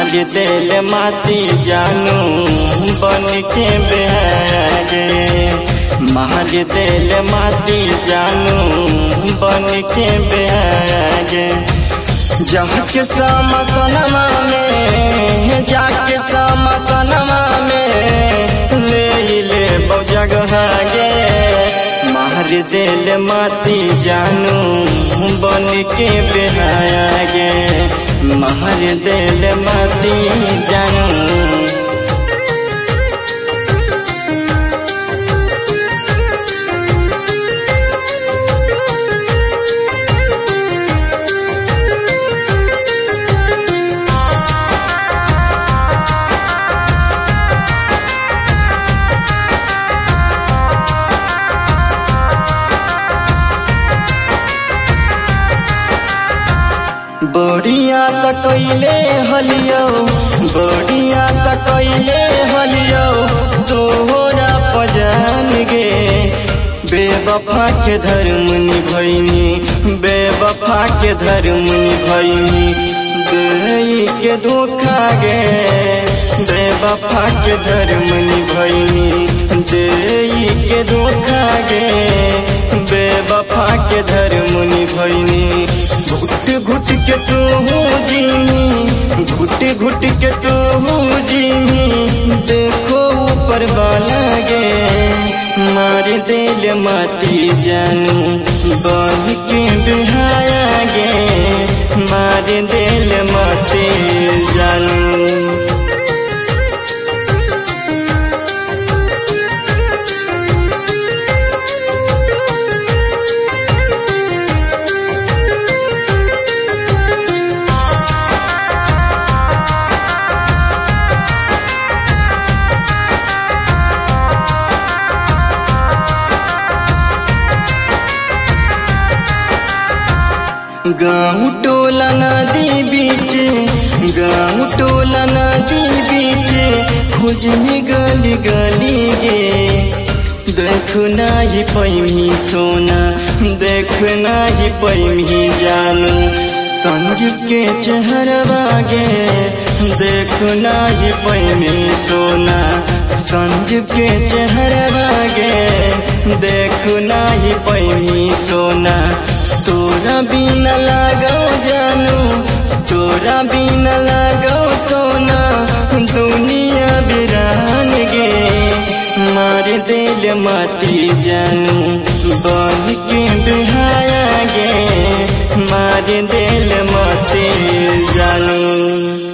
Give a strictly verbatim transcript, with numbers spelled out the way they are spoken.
मार दिल माती जानू बन के बेहागे, मार दिल माती जानू बन के बेहागे। जाके समसनमा में जाके समसनमा में ले ले जगह गे, मार दिल माती जानू बन के बेहागे, मार दिल माती जानू। बढ़िया सकैले हलियो बढ़िया सकैले हलियो तोहरा पजान गे, बेवफा के धर्म निभैनी बेवफा के धर्म निभैनी, दई के धोखा गे बेवफा के धर्म निभैनी, दई के धोखा गे बेवफा के धर्म निभैनी। घुट घुट के तू जीनी घुट घुट के तू जीनी, देखो ऊपर वाला गे, मार दिल माती जानू बन के बिहाया गे, मार दिल माती जानू। गाँव टोला नदी बीच गाँव टोला नदी बीच खोजने गली गली गे, देखो नाही पैमी सोना देखो नाही पैमी जानू, संजीव के चेहरवा गे देखो नाही पैमी सोना, संजीव के चेहरवा गे देखो नाही पैमी सोना। तोरा बिना लागो जानू तोरा बिना लागो सोना, दुनिया बिरान गे, मार दिल माती जानू बन के बिहाया गे, मार दिल माती जानू।